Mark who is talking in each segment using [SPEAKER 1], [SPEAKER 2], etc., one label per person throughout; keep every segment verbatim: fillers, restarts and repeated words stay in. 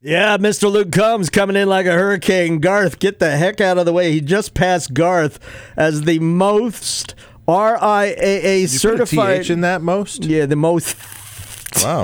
[SPEAKER 1] Yeah, Mister Luke Combs coming in like a hurricane. Garth, get the heck out of the way. He just passed Garth as the most R I A A
[SPEAKER 2] Did you
[SPEAKER 1] certified.
[SPEAKER 2] put a T H in that most?
[SPEAKER 1] Yeah, the most.
[SPEAKER 2] Wow.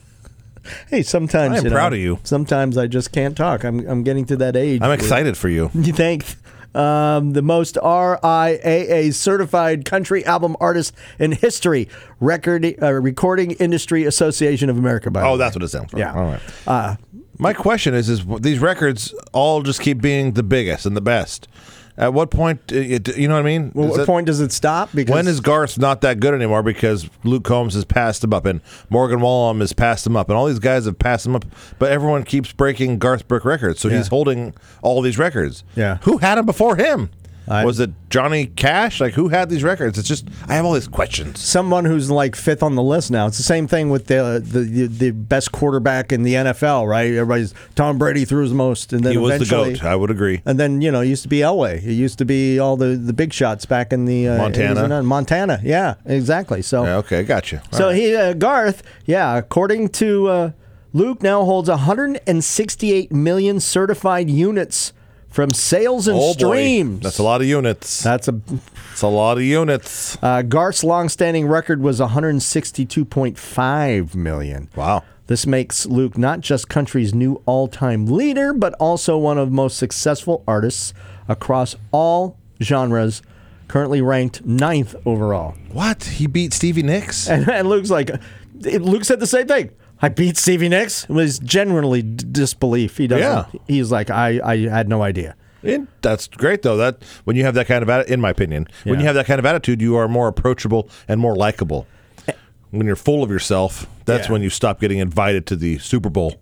[SPEAKER 1] Hey, sometimes
[SPEAKER 2] I am
[SPEAKER 1] you know,
[SPEAKER 2] proud of you.
[SPEAKER 1] Sometimes I just can't talk. I'm I'm getting to that age.
[SPEAKER 2] I'm excited for you.
[SPEAKER 1] You think? Um, the most R I A A certified country album artist in history, Record uh, Recording Industry Association of America. By
[SPEAKER 2] Oh,
[SPEAKER 1] the
[SPEAKER 2] that's
[SPEAKER 1] way.
[SPEAKER 2] what it stands for.
[SPEAKER 1] Yeah.
[SPEAKER 2] All right.
[SPEAKER 1] Uh,
[SPEAKER 2] My question is: Is these records all just keep being the biggest and the best? At what point, uh, it, you know what I mean?
[SPEAKER 1] well,
[SPEAKER 2] Is
[SPEAKER 1] what
[SPEAKER 2] that-
[SPEAKER 1] point does it stop? Because
[SPEAKER 2] When is Garth not that good anymore because Luke Combs has passed him up and Morgan Wallen has passed him up and all these guys have passed him up, but everyone keeps breaking Garth Brooks records, so
[SPEAKER 1] Yeah.
[SPEAKER 2] he's holding all these records.
[SPEAKER 1] Yeah.
[SPEAKER 2] Who had him before him?
[SPEAKER 1] I-
[SPEAKER 2] Was it Johnny Cash? Like, who had these records? It's just, I have all these questions.
[SPEAKER 1] someone who's like fifth on the list now. It's the same thing with the the, the best quarterback in the N F L, right? Everybody's Tom Brady threw the most, and then
[SPEAKER 2] He was the
[SPEAKER 1] eventually,
[SPEAKER 2] GOAT. I would agree.
[SPEAKER 1] And then you know, it used to be Elway. It used to be all the, the big shots back in the uh,
[SPEAKER 2] Montana.
[SPEAKER 1] eighties and nineties. Montana, yeah, exactly. So
[SPEAKER 2] Yeah, okay, gotcha. All
[SPEAKER 1] so
[SPEAKER 2] right.
[SPEAKER 1] he uh, Garth, yeah, according to uh, Luke, now holds one hundred sixty-eight million certified units from sales and
[SPEAKER 2] Oh, boy.
[SPEAKER 1] streams.
[SPEAKER 2] That's a lot of units.
[SPEAKER 1] That's a
[SPEAKER 2] That's a lot of units.
[SPEAKER 1] uh, Garth's longstanding record was one hundred sixty-two point five million.
[SPEAKER 2] Wow.
[SPEAKER 1] This makes Luke not just country's new all-time leader, but also one of the most successful artists across all genres, currently ranked ninth overall.
[SPEAKER 2] What? He beat Stevie Nicks?
[SPEAKER 1] And, and Luke's like, Luke said the same thing. I beat Stevie Nicks. It was generally d- disbelief. He doesn't.
[SPEAKER 2] Yeah.
[SPEAKER 1] He's like, I, I had no idea.
[SPEAKER 2] It, that's great, though. That when you have that kind of atti- in my opinion, when
[SPEAKER 1] Yeah.
[SPEAKER 2] you have that kind of attitude, you are more approachable and more likable. When you're full of yourself, that's
[SPEAKER 1] Yeah.
[SPEAKER 2] when you stop getting invited to the Super Bowl.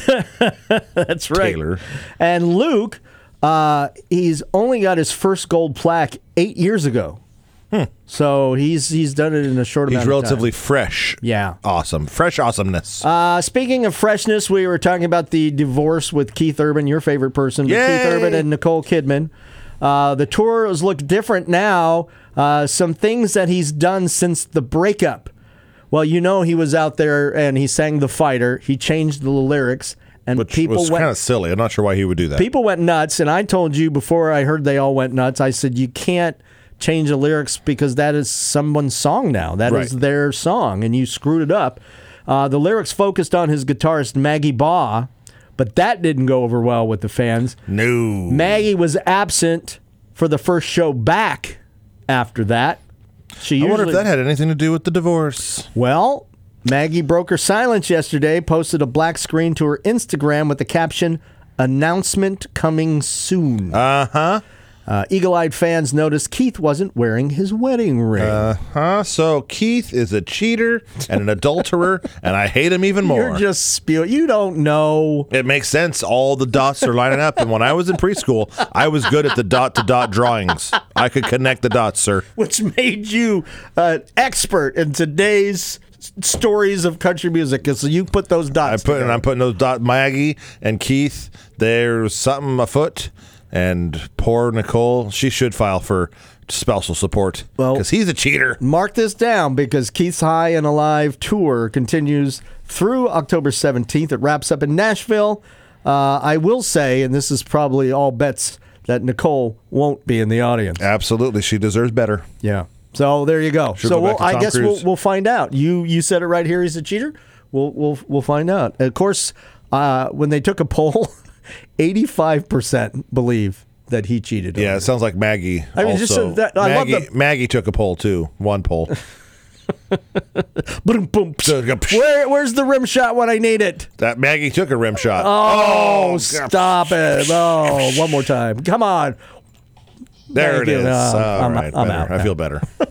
[SPEAKER 1] That's right.
[SPEAKER 2] Taylor.
[SPEAKER 1] And Luke, uh, he's only got his first gold plaque eight years ago. So he's he's done it in a short
[SPEAKER 2] He's
[SPEAKER 1] amount
[SPEAKER 2] relatively
[SPEAKER 1] of time.
[SPEAKER 2] fresh.
[SPEAKER 1] Yeah.
[SPEAKER 2] Awesome. Fresh awesomeness.
[SPEAKER 1] Uh, speaking of freshness, we were talking about the divorce with Keith Urban, your favorite person, but
[SPEAKER 2] Yay!
[SPEAKER 1] Keith Urban and Nicole Kidman. Uh, the tours look different now. Uh, some things that he's done since the breakup. Well, you know he was out there and he sang The Fighter. He changed the lyrics, and
[SPEAKER 2] which
[SPEAKER 1] people
[SPEAKER 2] was
[SPEAKER 1] went
[SPEAKER 2] kind of silly. I'm not sure why he would do that.
[SPEAKER 1] people went nuts. And I told you before I heard they all went nuts, I said you can't change the lyrics because that is someone's song now. That is
[SPEAKER 2] Right.
[SPEAKER 1] their song, and you screwed it up. Uh, the lyrics focused on his guitarist Maggie Baugh, but that didn't go over well with the fans.
[SPEAKER 2] no.
[SPEAKER 1] Maggie was absent for the first show back after that. She
[SPEAKER 2] I
[SPEAKER 1] usually,
[SPEAKER 2] wonder if that had anything to do with the divorce.
[SPEAKER 1] well, Maggie broke her silence yesterday, posted a black screen to her Instagram with the caption, "Announcement coming soon."
[SPEAKER 2] Uh-huh.
[SPEAKER 1] Uh, eagle-eyed fans noticed Keith wasn't wearing his wedding ring.
[SPEAKER 2] Uh-huh. So Keith is a cheater and an adulterer, and I hate him even more.
[SPEAKER 1] You're just spewing. You don't know.
[SPEAKER 2] It makes sense. All the dots are lining up. And when I was in preschool, I was good at the dot-to-dot drawings. I could connect the dots, sir.
[SPEAKER 1] Which made you an expert in today's s- stories of country music. So you put those
[SPEAKER 2] I
[SPEAKER 1] dots
[SPEAKER 2] put and
[SPEAKER 1] together.
[SPEAKER 2] I'm putting those dots. Maggie and Keith, there's something afoot. And poor Nicole, she should file for spousal support
[SPEAKER 1] Well-
[SPEAKER 2] because he's a cheater.
[SPEAKER 1] Mark this down because Keith's High and Alive tour continues through October seventeenth. It wraps up in Nashville. Uh, I will say, and this is probably all bets, that Nicole won't be in the audience.
[SPEAKER 2] Absolutely, she deserves better.
[SPEAKER 1] Yeah. So there you go.
[SPEAKER 2] Should
[SPEAKER 1] so
[SPEAKER 2] go
[SPEAKER 1] we'll,
[SPEAKER 2] back to
[SPEAKER 1] I
[SPEAKER 2] Tom
[SPEAKER 1] guess we'll,
[SPEAKER 2] Cruise.
[SPEAKER 1] we'll find out. You you said it right here. He's a cheater. We'll we'll we'll find out. Of course, uh, when they took a poll, eighty-five percent believe that he cheated. on
[SPEAKER 2] Yeah,
[SPEAKER 1] her.
[SPEAKER 2] it sounds like Maggie.
[SPEAKER 1] I mean,
[SPEAKER 2] also.
[SPEAKER 1] just so that- I love
[SPEAKER 2] Maggie,
[SPEAKER 1] the-
[SPEAKER 2] Maggie took a poll too. One poll.
[SPEAKER 1] Boom, boom. Where, where's the rim shot when I need it?
[SPEAKER 2] That Maggie took a rim shot.
[SPEAKER 1] Oh,
[SPEAKER 2] God.
[SPEAKER 1] stop it. Oh, one more time. Come on.
[SPEAKER 2] There
[SPEAKER 1] Thank
[SPEAKER 2] it
[SPEAKER 1] you.
[SPEAKER 2] is.
[SPEAKER 1] No,
[SPEAKER 2] All
[SPEAKER 1] I'm-
[SPEAKER 2] right,
[SPEAKER 1] I'm
[SPEAKER 2] better.
[SPEAKER 1] out
[SPEAKER 2] I
[SPEAKER 1] now.
[SPEAKER 2] feel better.